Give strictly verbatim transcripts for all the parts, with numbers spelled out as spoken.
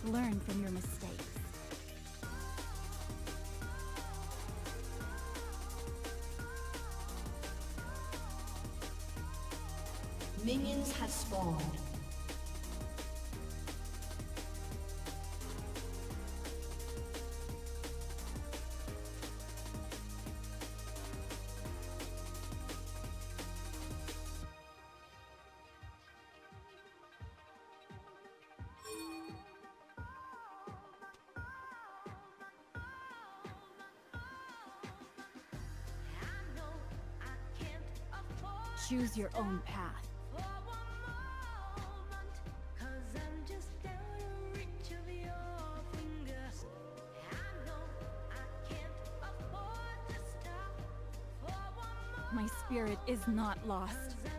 Learn from your mistakes. Minions have spawned. Choose your own path. My spirit is not lost.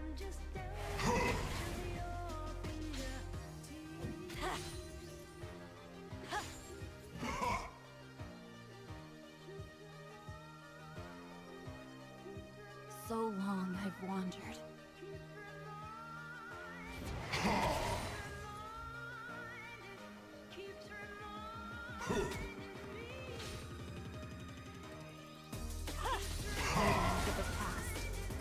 So long I've wandered. Burdens of the past.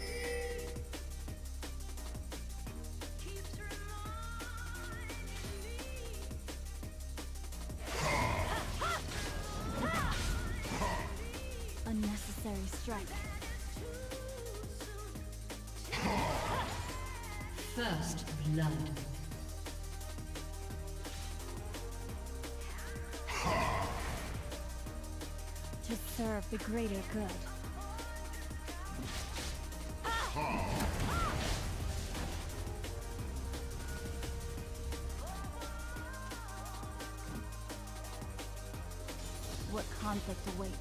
Unnecessary strike. First blood. To serve the greater good. What conflict awaits?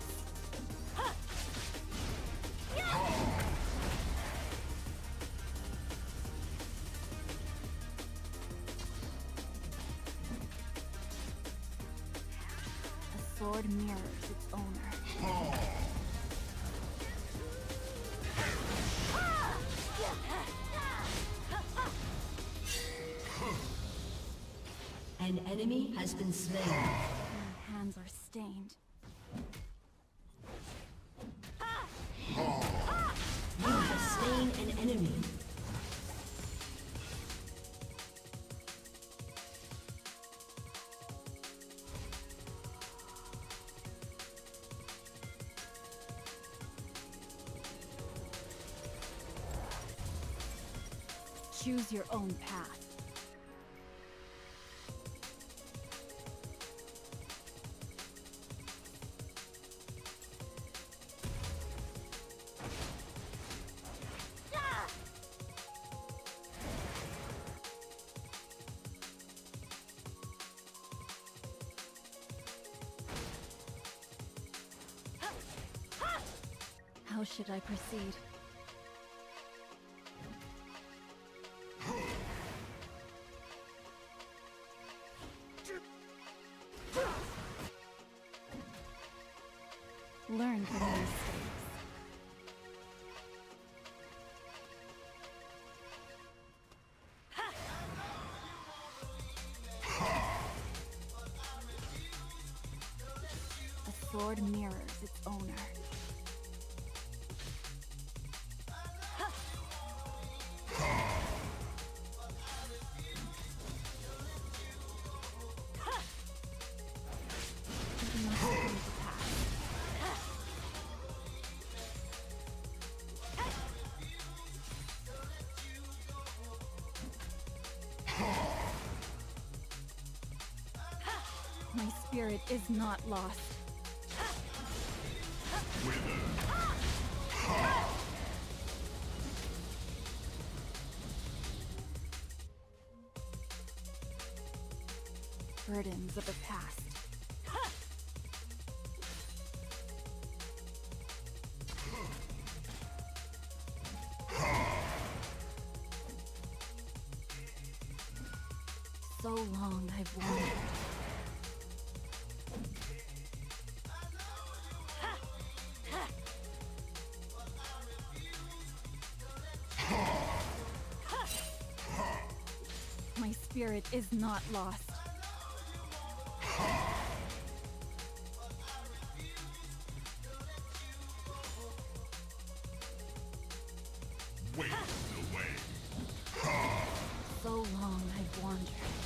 A sword mirrors its owner. An enemy has been slain. My hands are stained. You have slain an enemy. Choose your own path. How should I proceed? Learn from your mistakes. A sword mirrors its owner. My spirit is not lost. Burdens of the past. So long I've wandered. My spirit is not lost. wandered.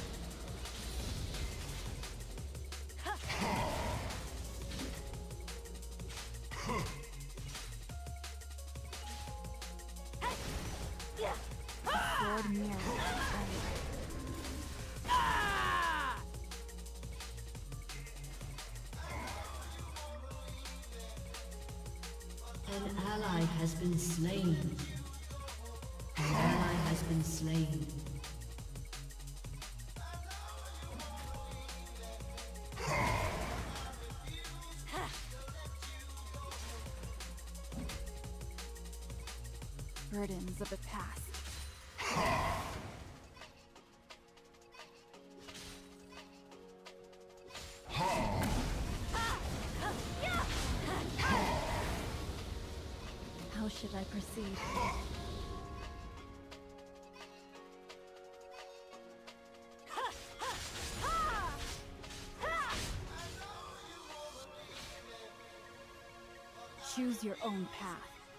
Sword mirror. An ally has been slain. An ally has been slain. Burdens of the past. How should I proceed? Choose your own path.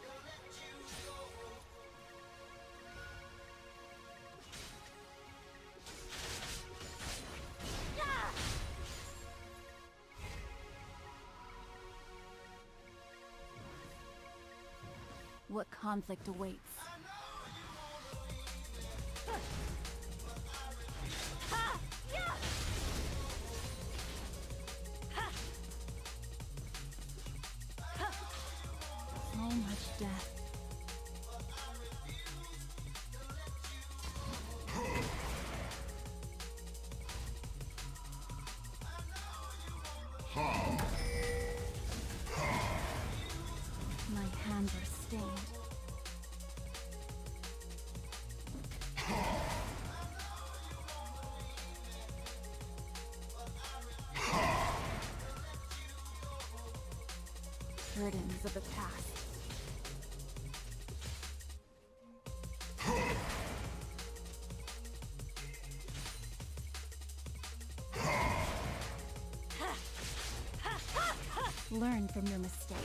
What conflict awaits? So much death. My hands are stained. Burdens of the past. Learn from your mistakes.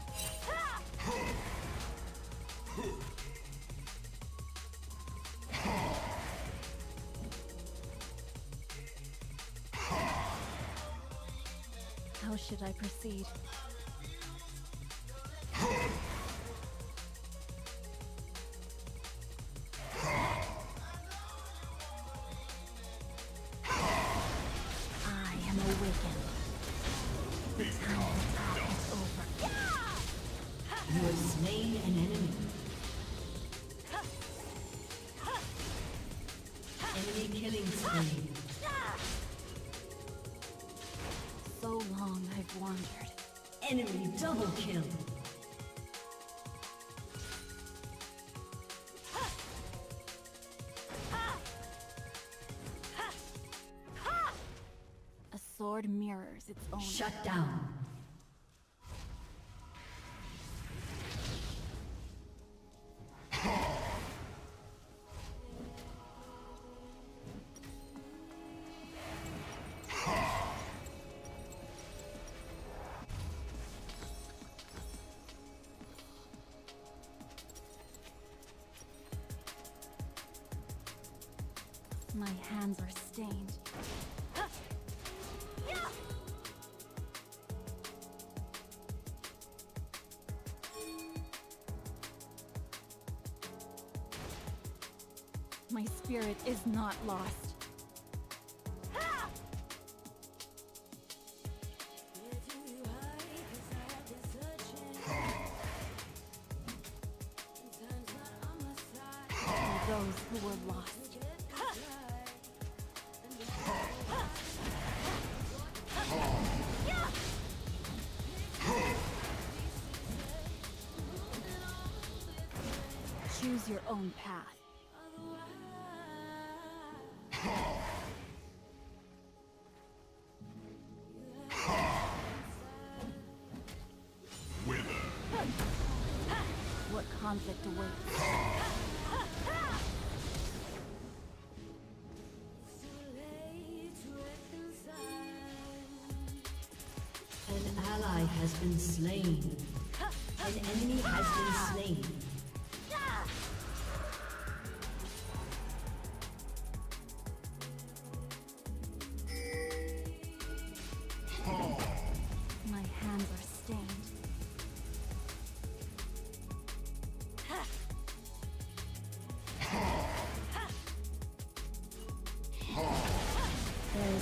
How should I proceed? I am awakened. The time of attack is over. You have slain an enemy. Enemy killing spree. So long I've wandered. Enemy double kill. A sword mirrors its own. Shut down. My hands are stained. My spirit is not lost. For those who were lost. Choose your own path. What conflict awaits? An ally has been slain. An enemy has been slain.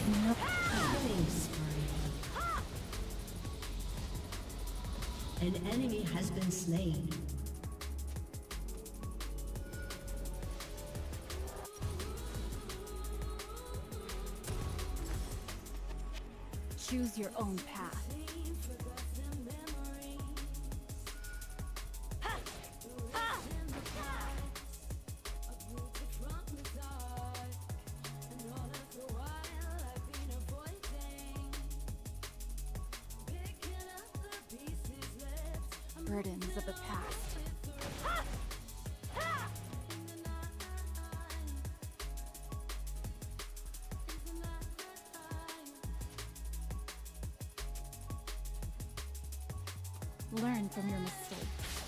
no killing spree. An enemy has been slain. Choose your own path. Burdens of the past. Learn from your mistakes.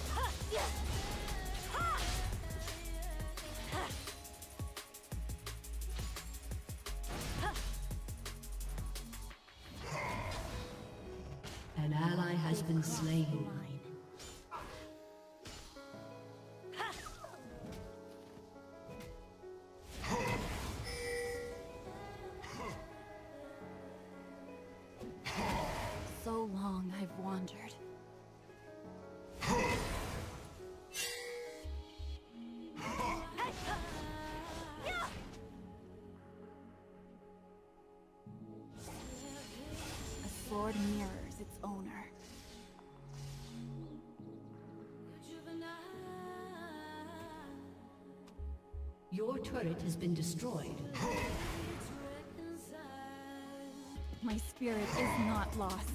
An ally has been slain. So long I've wandered. A sword mirrors its owner. Your turret has been destroyed. My spirit is not lost.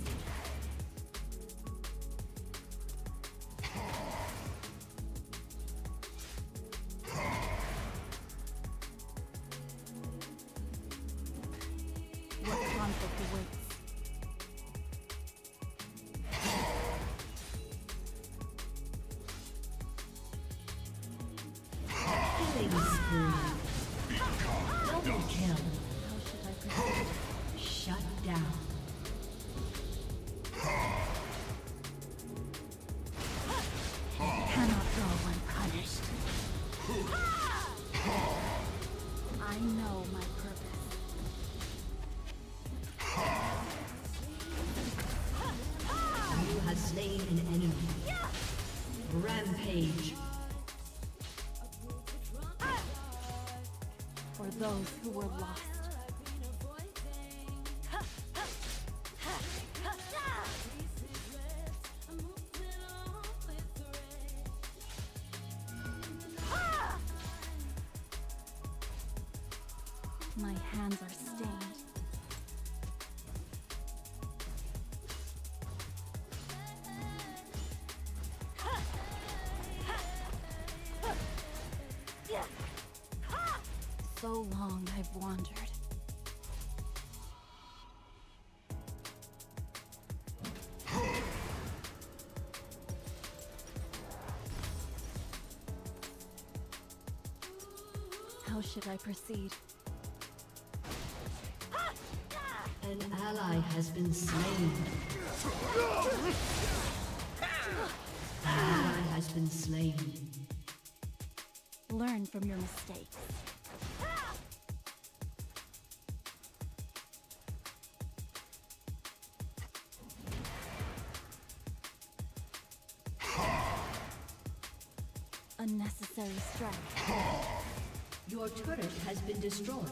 What conflict awaits? Killing spree. Double kill. How should I proceed? Shut down. Cannot go unpunished. I know my purpose. You have slain an enemy. Rampage. For those who were lost. My hands are stained. So long I've wandered. How should I proceed? An ally has been slain. An ally has been slain. Learn from your mistakes. Unnecessary stress. Your turret has been destroyed.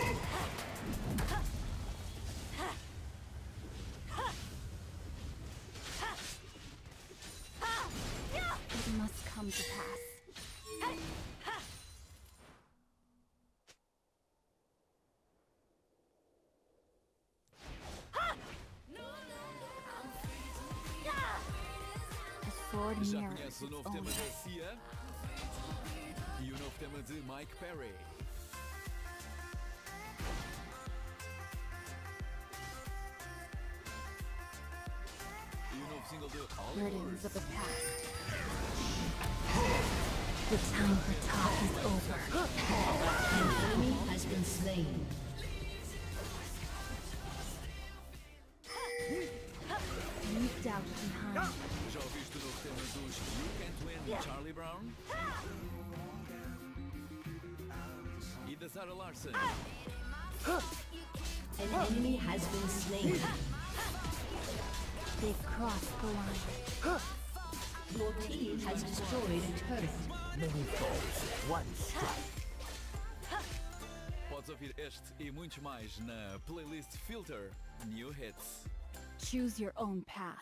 It must come to pass. A sword Já mirrors conhece o its novo tema owner. da Cia? E o novo tema de Mike Perry. E o novo single de All Burdens Yours. of the past. The time for talk is over. An enemy has been slain. Leave doubt behind. Já ouviste o novo tema dos You Can't Win, Charlie Brown? E da Sarah Larson. An enemy has been slain. They've crossed the line. Your team has destroyed a turret. Many foes, one strike. Podes ouvir este e muitos mais na playlist Filter New Hits. Choose your own path.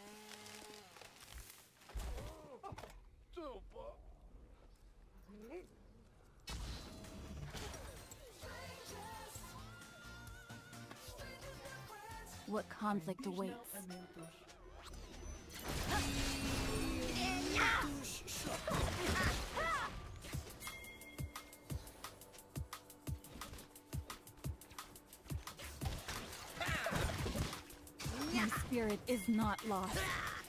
What conflict awaits? My spirit is not lost.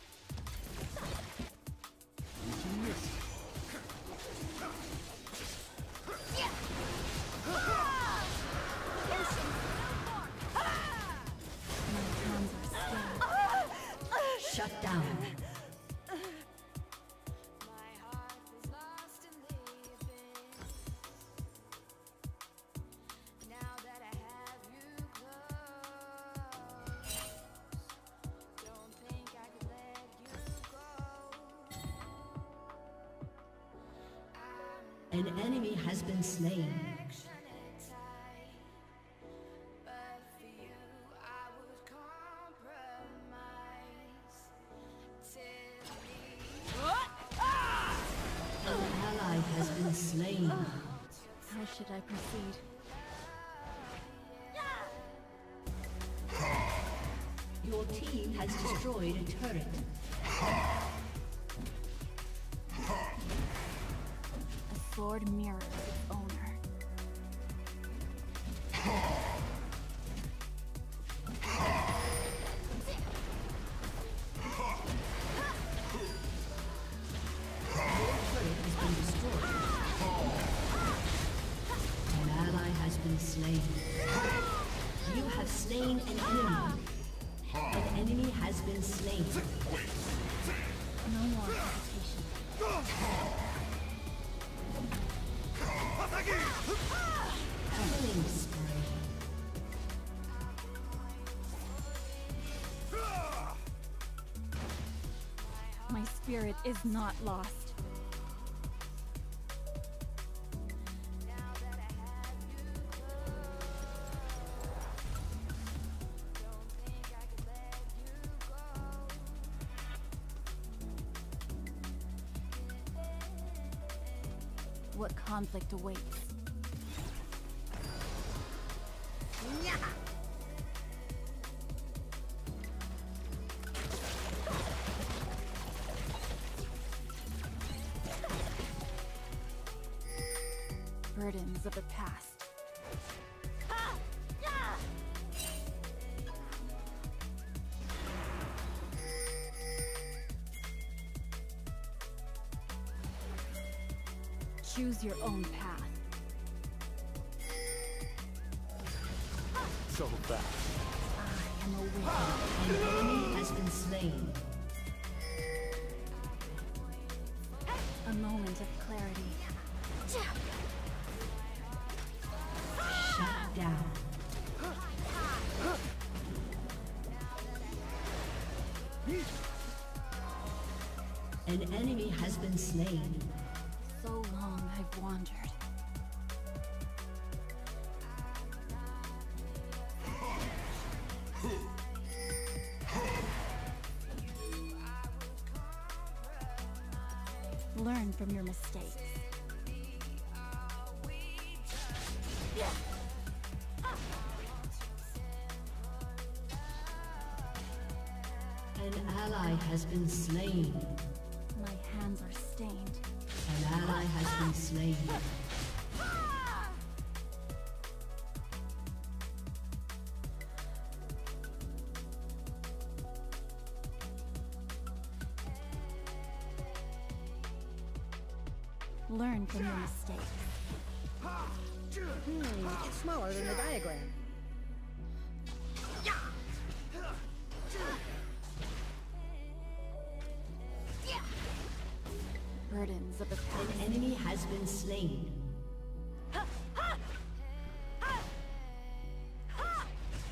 Shut down. An enemy has been slain. An ally has been slain. How should I proceed? Your team has destroyed a turret. A sword mirrors its owner. Slain. You have slain an enemy. An enemy has been slain. No more hesitation. Killing spree. My spirit is not lost. What conflict awaits? Burdens of the past. Choose your own path. So fast. I am aware. An enemy has been slain. A moment of clarity. Shut down. An enemy has been slain. So long I've wandered. Learn from your mistakes. An ally has been slain. My hands are stained. An ally has been slain. Learn from your mistakes. Hmm, it's smaller than the diagram. Burdens of the past. An enemy has been slain.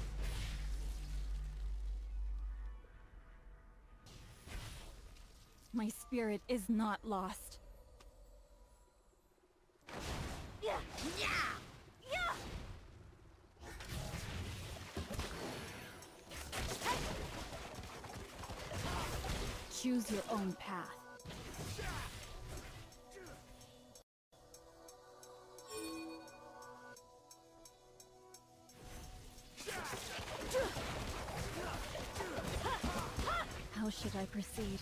My spirit is not lost. Yeah, yeah, yeah. Choose your own path. How should I proceed?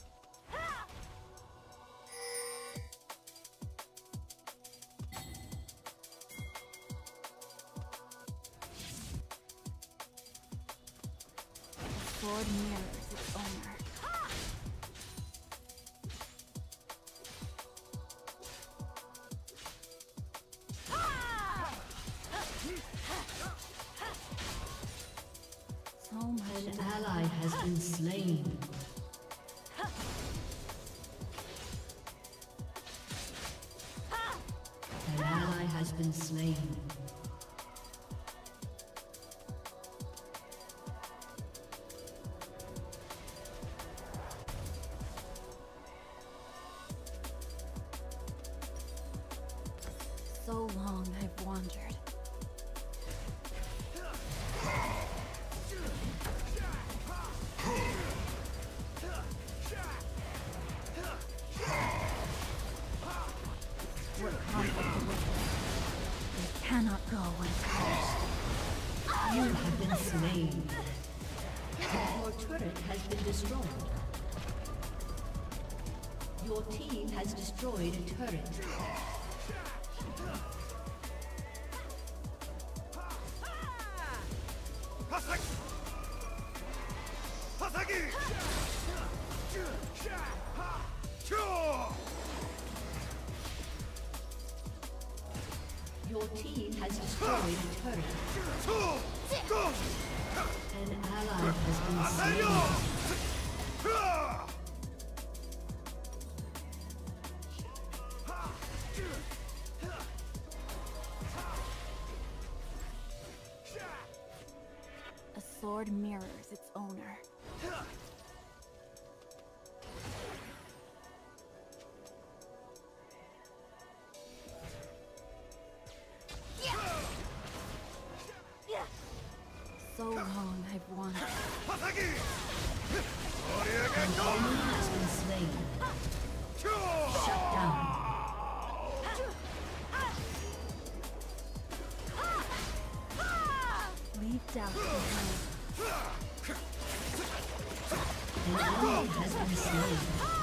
The sword mirrors its owner. So much An ally has been slain. An ally has been slain. So long I've wandered. What conflict the wicked? They cannot go unpunished. You have been slain. Your turret has been destroyed. Your team has destroyed a turret. Your team has destroyed a turret. An ally has been slain. A sword mirrors its owner. So long I've wandered. An enemy has been slain. Shut down. Leave doubt behind. An enemy has been slain.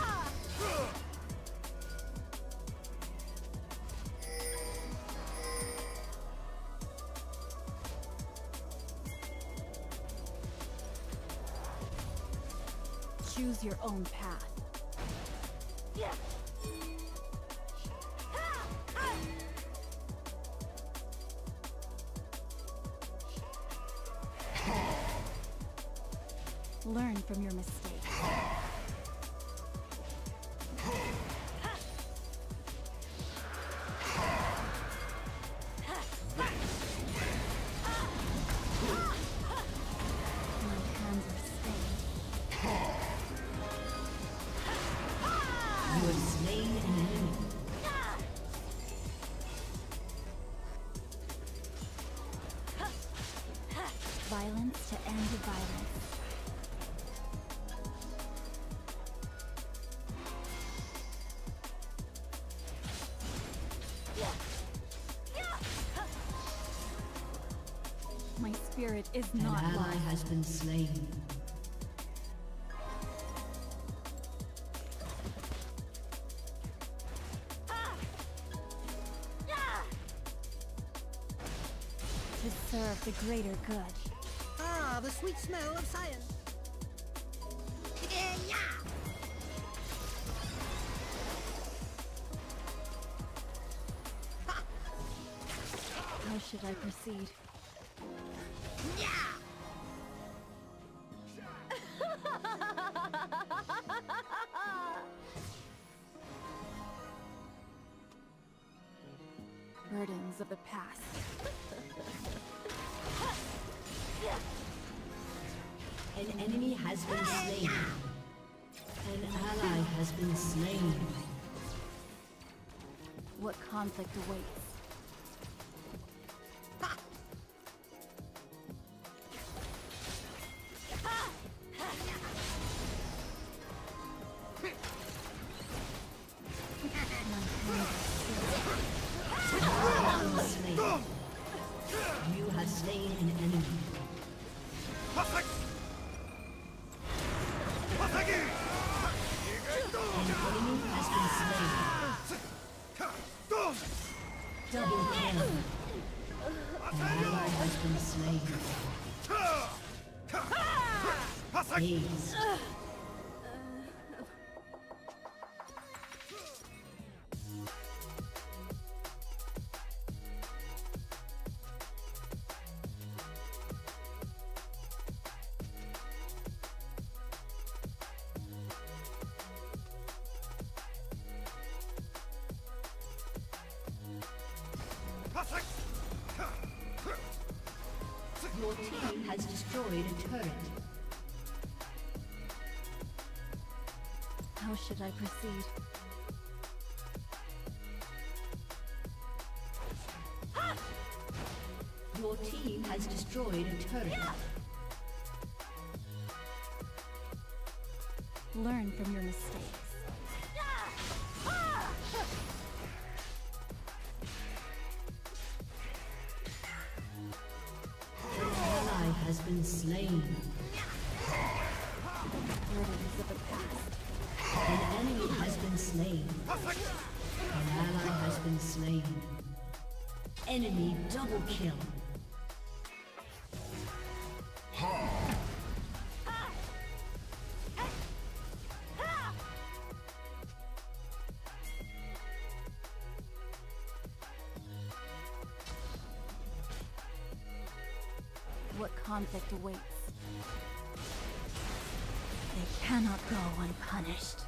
Choose your own path. Learn from your mistakes. My hands are stained. You have slain an enemy. Violence to end violence. My spirit is An not ally lost. has been slain. To serve the greater good. Ah, the sweet smell of science. How should I proceed? Burdens of the past. An enemy has been slain. An ally has been slain. What conflict awaits? You have slain an enemy. An enemy has been slain. Double kill. An ally has been slain. Ace. Your team has destroyed a turret. How should I proceed? Your team has destroyed a turret. Learn from your mistakes. Has been slain. Burdens of the past. An enemy has been slain. An ally has been slain. Enemy double kill. What conflict awaits? They cannot go unpunished.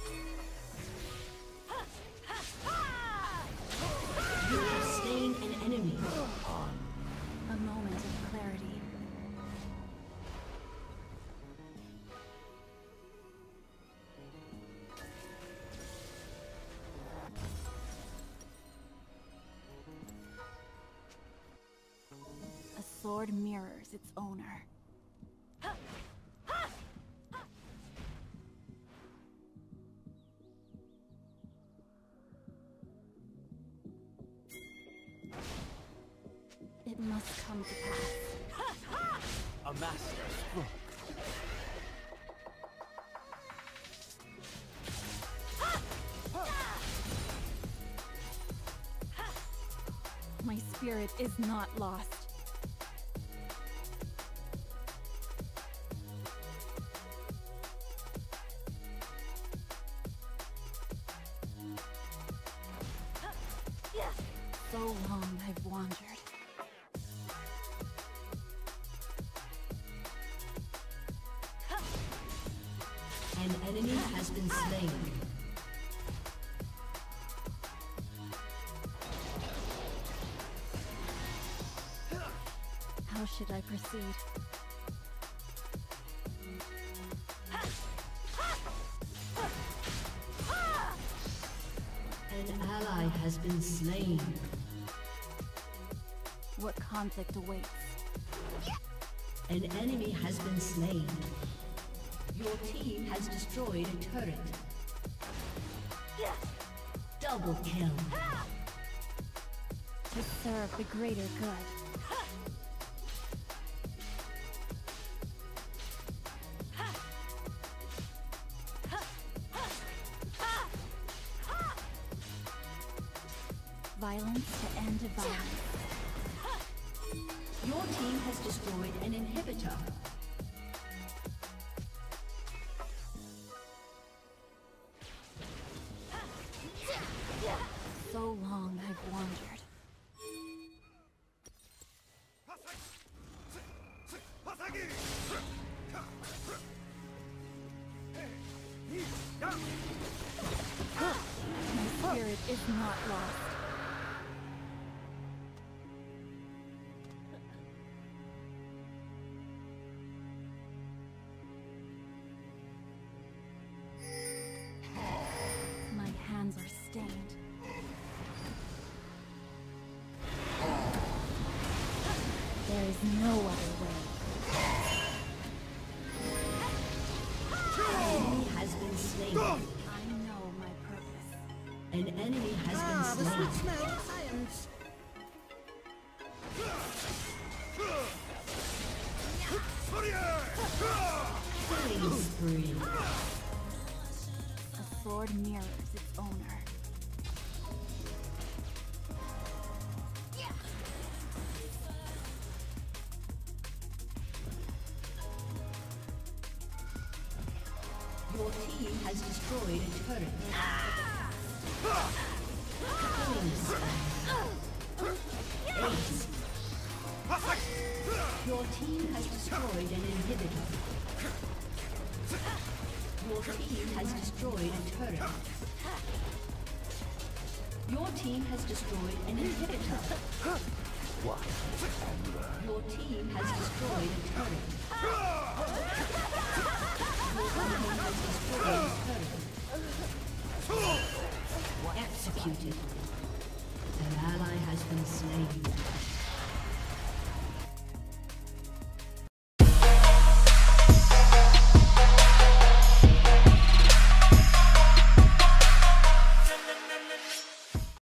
You have slain an enemy. A moment of clarity. A sword mirrors its owner. It must come to pass. A master stroke. My spirit is not lost. So long I've wandered. An enemy has been slain. How should I proceed? An ally has been slain. What conflict awaits? An enemy has been slain. Your team has destroyed a turret. Double kill. To serve the greater good. Violence to end violence. Your team has destroyed an inhibitor. So long I've wandered. My spirit is not lost. There is no other way. An enemy has been slain. I know my purpose. An enemy has Ah, been the slain. sweet smell of science. Killing spree. A sword mirrors its owner. Your team has destroyed a turret. Killing spree. Ace. Your team has destroyed an inhibitor. Your team has destroyed a turret. Your team has destroyed an inhibitor. Watch and learn. Your team has destroyed a turret. Your team has destroyed a turret. Executed. An ally has been slain.